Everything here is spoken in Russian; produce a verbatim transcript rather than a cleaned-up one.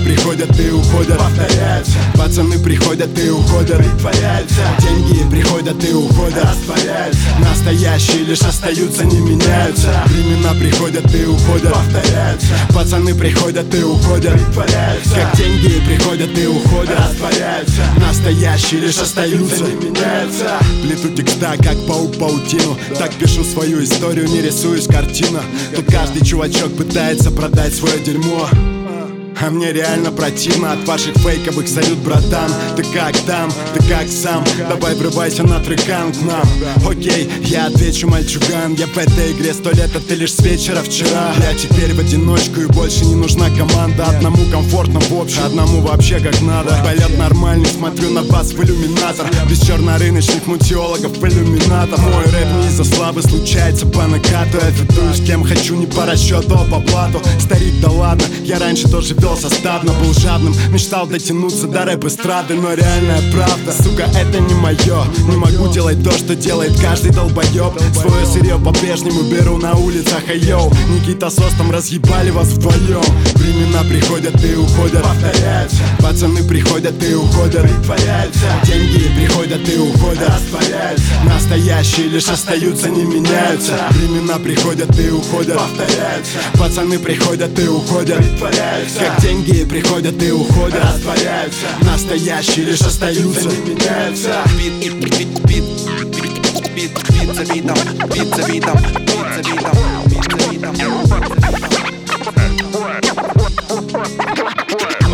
приходят и уходят, повторяются. Пацаны приходят и уходят, притворяются. Деньги приходят и уходят, растворяются. Настоящие лишь остаются, не меняются. Времена приходят и уходят, повторяются. Пацаны приходят и уходят, притворяются. Как деньги приходят и уходят, растворяются. Настоящие лишь остаются, не меняются. Плету текста, как паук паутину. Так пишу свою историю, не рисуюсь картина. Тут каждый чувачок пытается продать свое дерьмо, а мне реально противно от ваших фейковых салют, братан. Ты как там, ты как сам? Давай врывайся на трекан к нам. Окей, я отвечу, мальчуган. Я в этой игре сто лет, а ты лишь с вечера вчера. Я теперь в одиночку и больше не нужна команда. Одному комфортно в общем, одному вообще как надо. Полет нормальный, смотрю на вас в иллюминатор. Без чернорыночных мутиологов иллюминатор. Мой рэп не из-за славы, случается по накату. Я фитую с кем хочу, не по расчету, а по блату. Старик, да ладно, я раньше тоже вел составно, был жадным, мечтал дотянуться до рэп-эстрады. Но реальная правда, сука, это не мое. Не могу делать то, что делает каждый долбоеб. Свое сырье по-прежнему беру на улицах, а йоу, Никита с Остом разъебали вас вдвоем. Времена приходят и уходят, повторяются. Пацаны приходят и уходят, притворяются. Деньги приходят и уходят, растворяются. Настоящие лишь остаются, не меняются. Времена приходят и уходят, повторяются. Пацаны приходят и уходят, притворяются. Деньги приходят и уходят, растворяются. Настоящие лишь остаются, не меняются. Бит, бит, бит, бит, бит, бит за битом, бит за битом, бит за битом, бит за битом.